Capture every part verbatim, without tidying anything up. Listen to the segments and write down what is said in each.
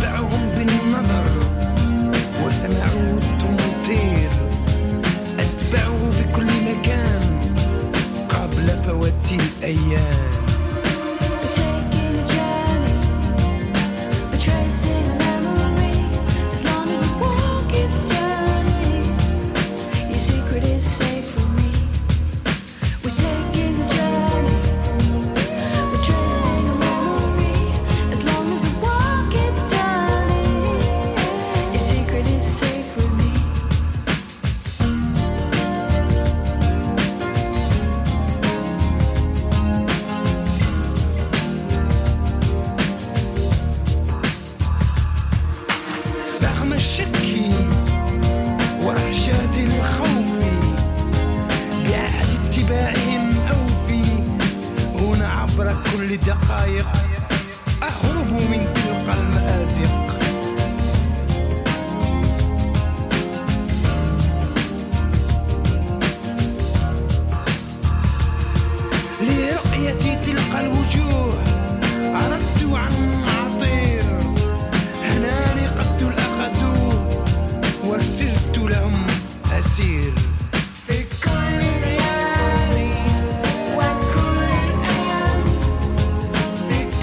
خدعهم بالنظر وسمعوا التمطير، أتبعوا في كل مكان قبل فوات الأيام. دقائق أهرب من تلك المآزق. لرؤية تلك الوجوه أردت أن أطير، هنالي قد الأخذوه وسرت لهم أسير. في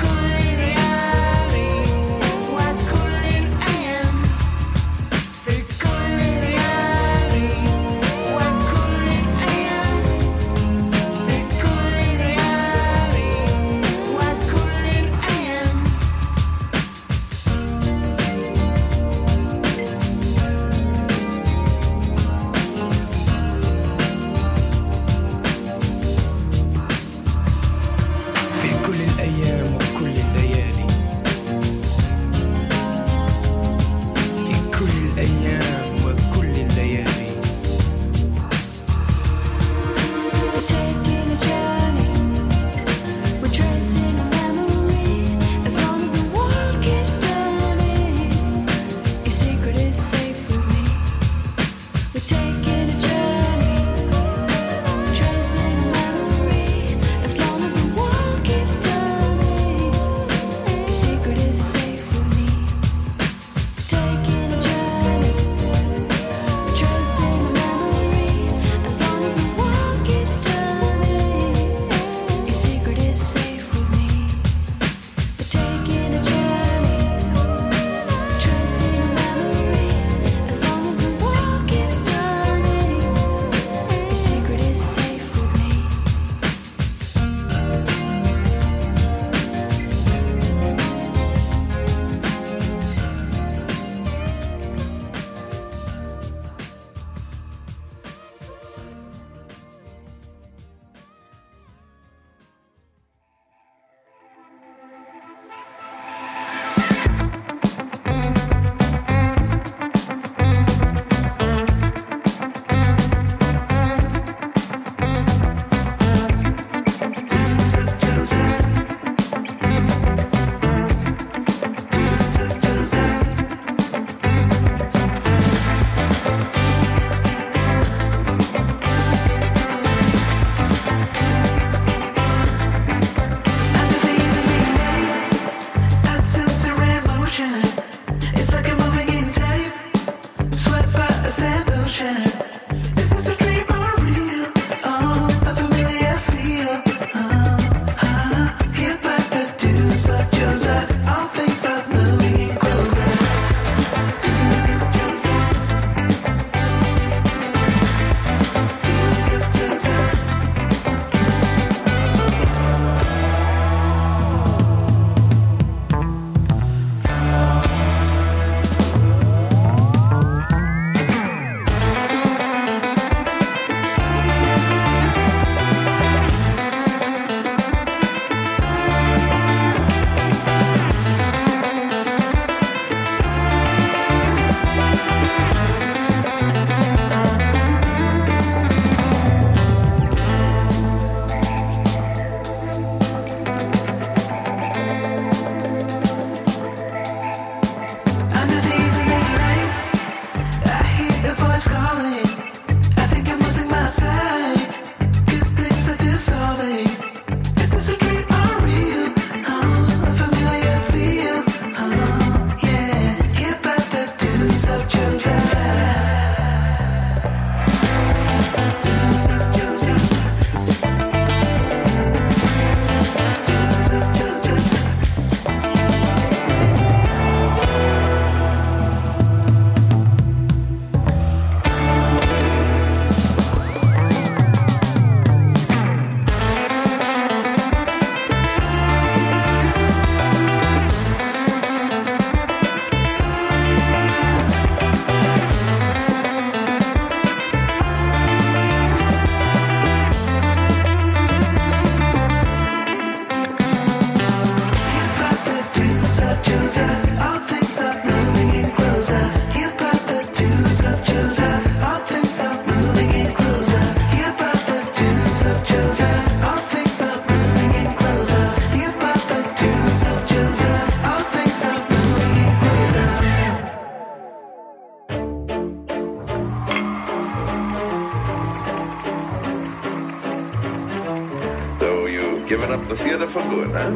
Giving up the theater for good, huh?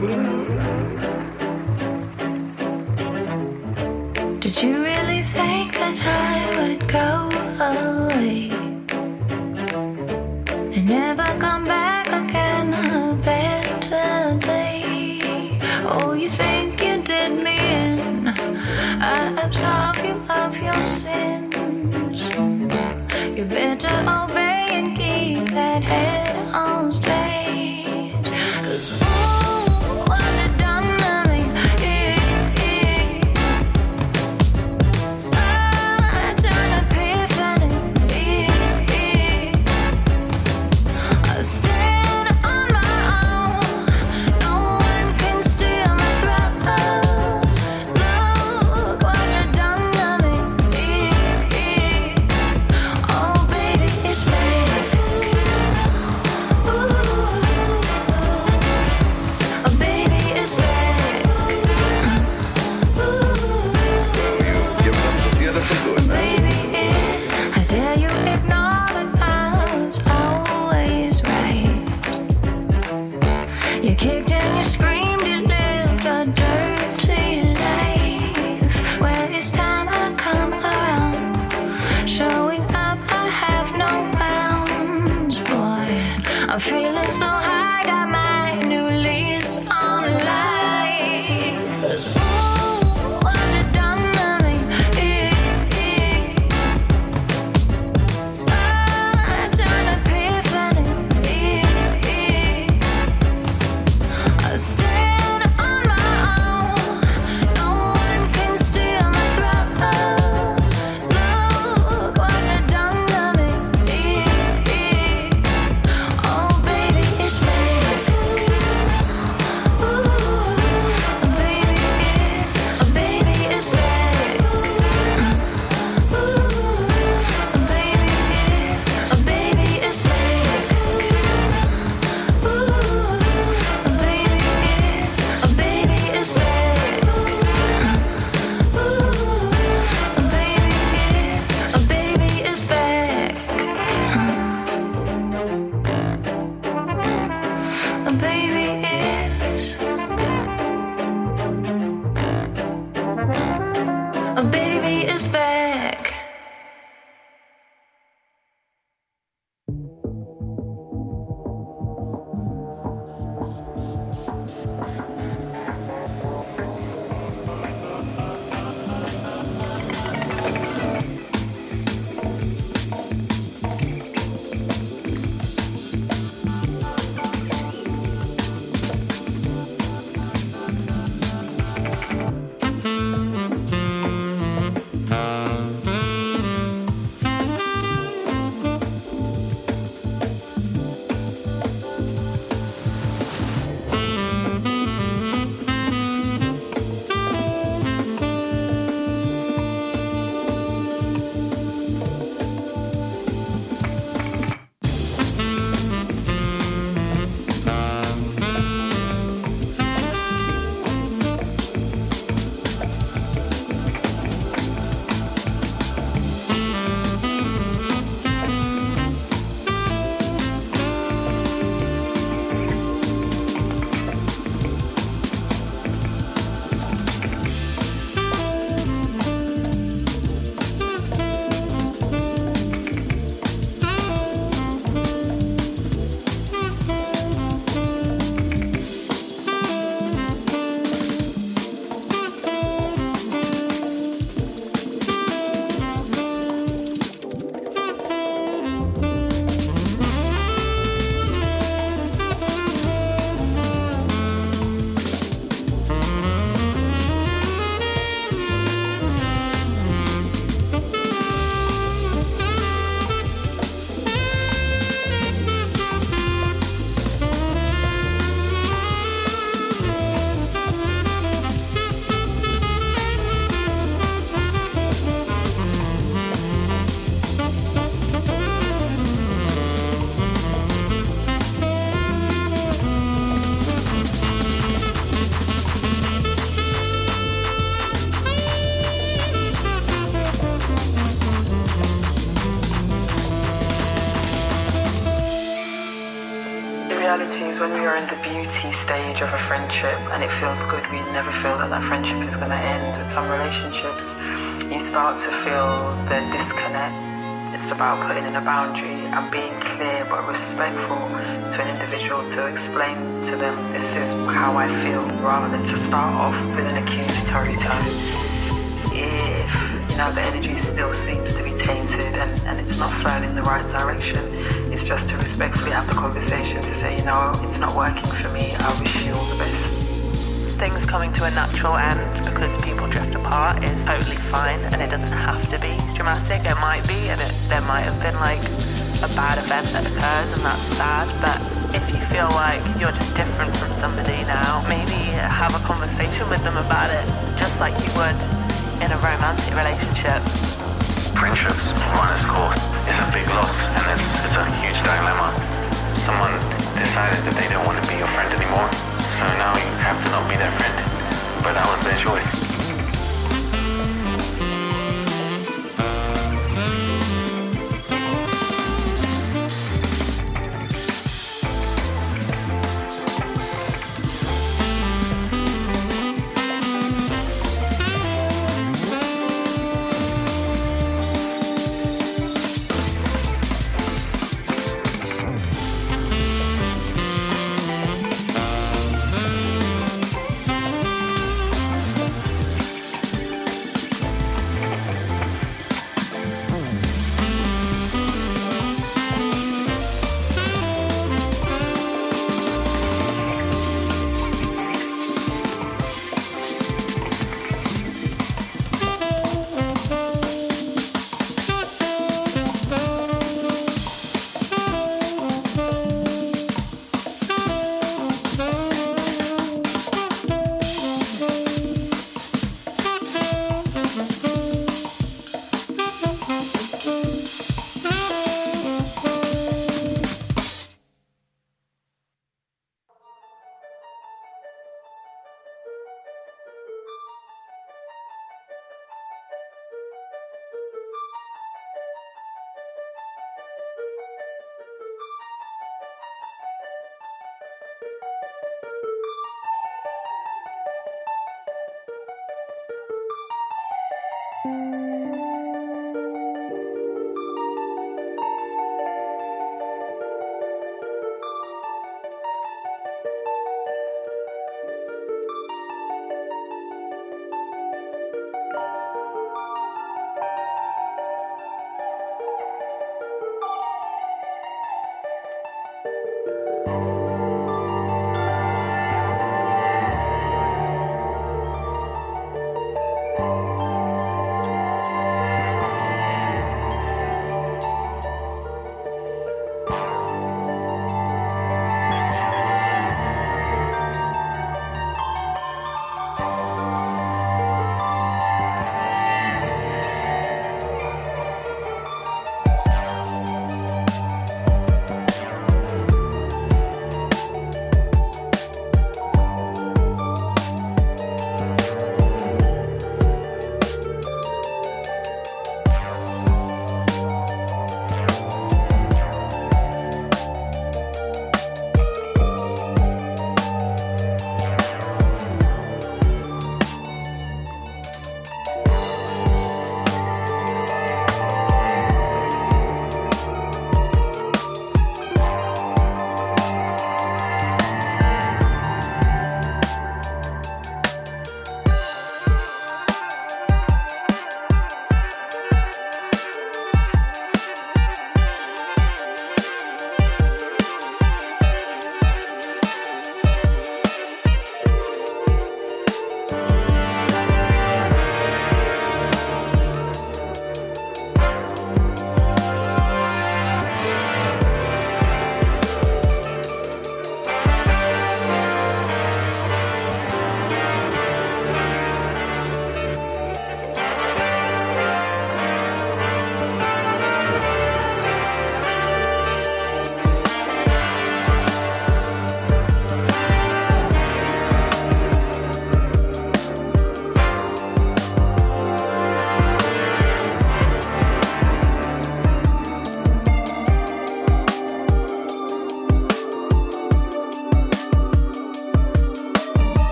Did you really think that I would go away and never come back again a better day? Oh, you think you did me in, I absolve you of your sins. You better obey and keep that head on straight. 'Cause ooh, what you done to me, yeah, yeah. Such an epiphany, yeah, yeah. I stand on my own, no one can steal my throne. Look what you done to me, yeah, yeah. Oh baby, it's back. Ooh. reality is when we are in the beauty stage of a friendship and it feels good, we never feel that that friendship is going to end. With some relationships, you start to feel the disconnect. It's about putting in a boundary and being clear but respectful to an individual, to explain to them this is how I feel, rather than to start off with an accusatory tone. If you know the energy still seems to be tainted and, and it's not flowing in the right direction, it's just to respectfully have the conversation to say, you know, it's not working for me, I wish you all the best. Things coming to a natural end because people drift apart is totally fine, and it doesn't have to be dramatic. It might be, and it, there might have been like a bad event that occurs, and that's sad. But if you feel like you're just different from somebody now, maybe have a conversation with them about it, just like you would in a romantic relationship. Friendships run its course. It's a big loss, and it's, it's a huge dilemma. Someone decided that they don't want to be your friend anymore, so now you have to not be their friend. But that was their choice.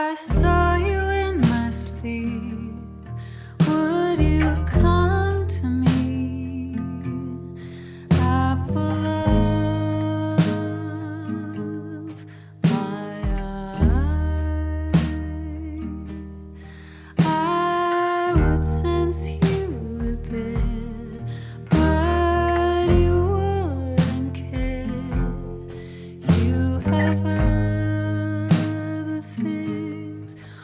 I saw you in my sleep, would you come to me? Apple of my eye, I would sense you a bit, but you wouldn't care. You have other things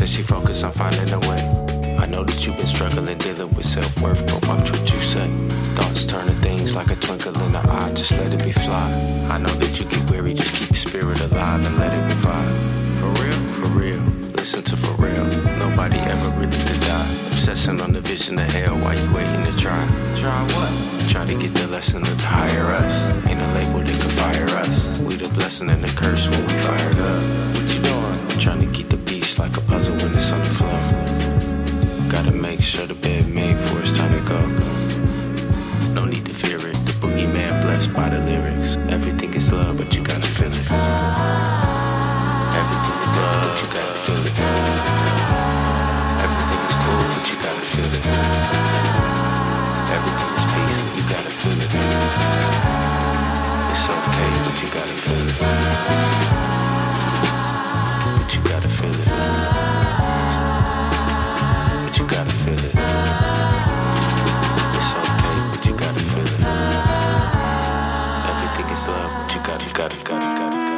she focused on finding a way. I know that you've been struggling, dealing with self-worth, but watch what you say. Thoughts turn to things like a twinkle in the eye, just let it be fly. I know that you get weary, just keep your spirit alive and let it revive. For real, for real, listen to for real. Nobody ever really could die. Obsessing on the vision of hell while you waiting to try. Try what? Try to get the lesson to hire us. Ain't a label that can fire us. We the blessing and the curse when we fired up. What you doing? Trying to keep the beast like a puzzle when it's on the floor. Gotta make sure the bed made for it's time to go. No need to fear it. The boogeyman blessed by the lyrics. Everything is love, but you gotta feel it. Everything is love, but you gotta feel it. Everything is cool, but you gotta feel it. Everything is peace, but you gotta feel it. It's okay, but you gotta feel it. But you gotta feel it. But you gotta feel it. It's okay, but you gotta feel it. Everything is love, but you gotta, gotta, gotta, gotta, gotta.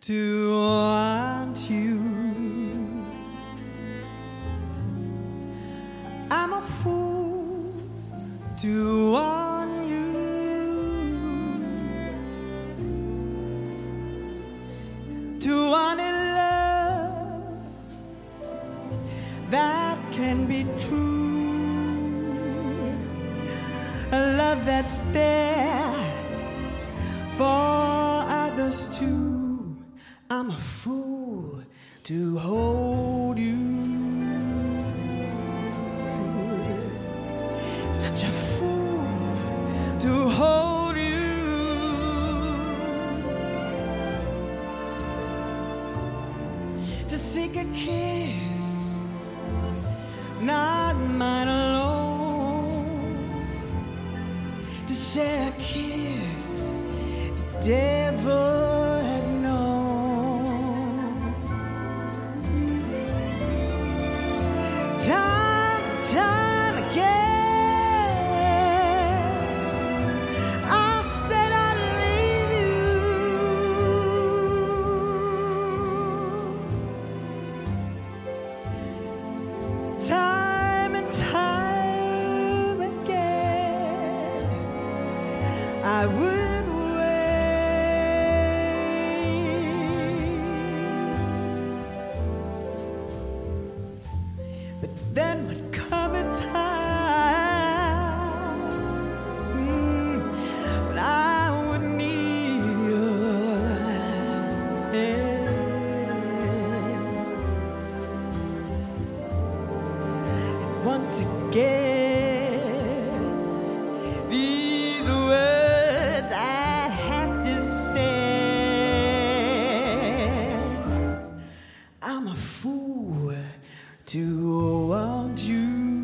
to want you. I'm a fool to want you. To want a love that can be true. A love that's there for others too. I'm a fool to hold you. Such a fool to hold you. To seek a kiss, not mine alone. To share a kiss the devil has known. Time, time again, I said I'd leave you. Time and time again, I would. Then would come a time mm, when I would need your hand. And once again, these words I'd have to say. I'm a fool to want you.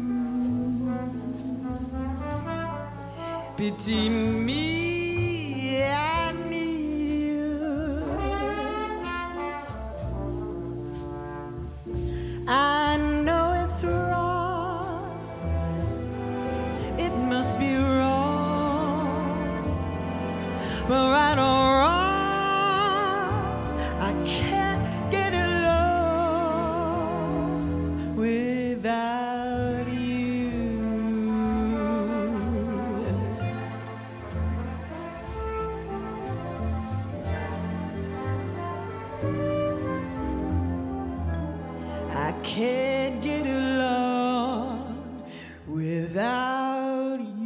Pity me, I need you. I know it's wrong. It must be wrong. But right or wrong, I can't get along without you. I can't get along without you.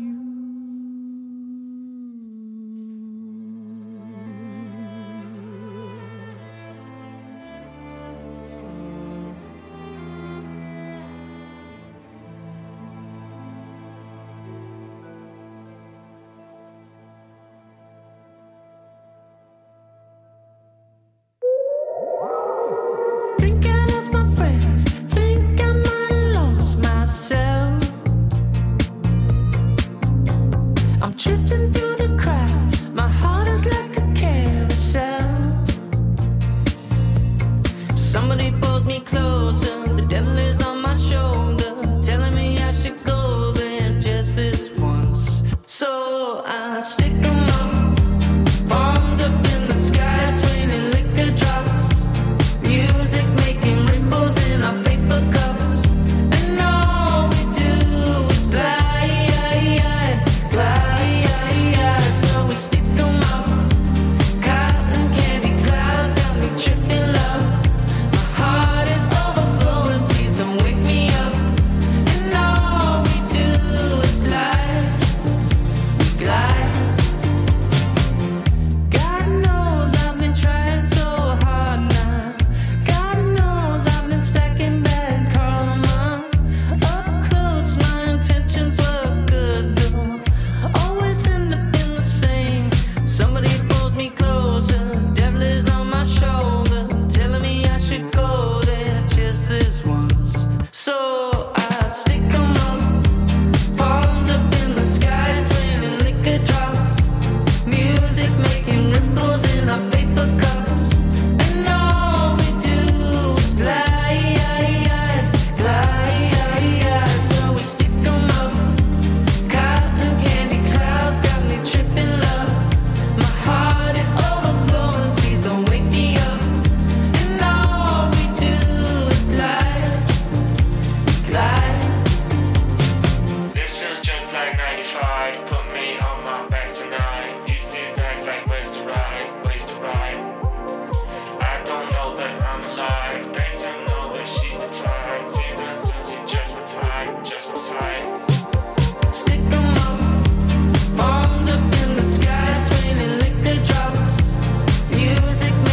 Think I lost my friends, think I might have lost myself. I'm drifting through the crowd, my heart is like a carousel. Somebody put